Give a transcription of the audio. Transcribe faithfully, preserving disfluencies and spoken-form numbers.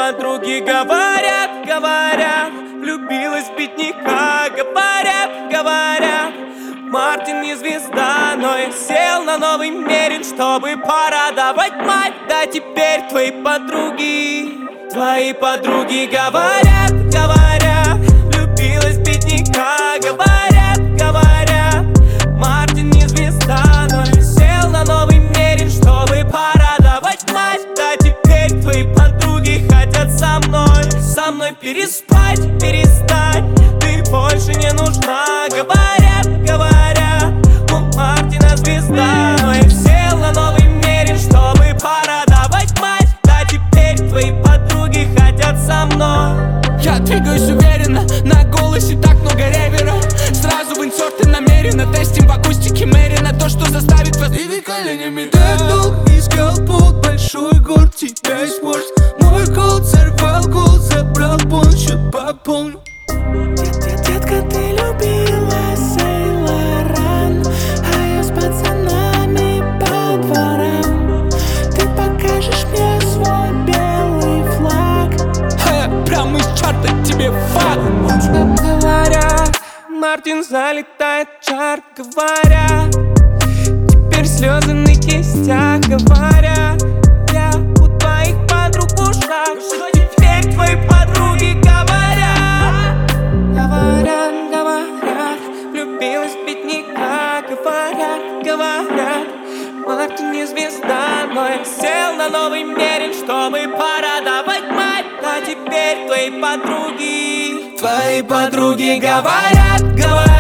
подруги говорят, говорят, влюбилась в бедняка. Говорят, говорят, Мартин не звезда, но я сел на новый Мерин, чтобы порадовать мать. Да теперь твои подруги, твои подруги говорят, говорят, влюбилась в бедняка. Говорят, говорят, Мартин не звезда, но я сел на новый Мерин, чтобы порадовать мать. Да теперь твои подруги хотят со мной, со мной переспать, перестать. Ты больше не нужна. Говорят, говорят, у Мартина звезда, но я сел на новый Мерин, чтобы порадовать мать. Да теперь твои подруги хотят со мной. Я двигаюсь уверенно, на голосе так много ревера. Сразу в инсерты намеренно, тестим в акустике Мерина. То, что заставит вас двигать коленями. Так долго искал под большой город, тебя испортить. Мой голод сорвал гол, забрал полностью, пополню. Детка, ты любила Сейлоран, а я с пацанами по дворам. Ты покажешь мне свой белый флаг. Ха, прямо из чарта тебе факт. Говорят, Мартин залетает в чарт. Говорят, теперь слезы на кистях. Говорят, я у твоих подруг в ушах, что теперь твои подруги говорят. Говорят, говорят, влюбилась в бедняка. Говорят, говорят, Мартин не звезда, но я сел на новый Мерин, чтобы порадовать мать. А теперь твои подруги, твои подруги говорят, говорят.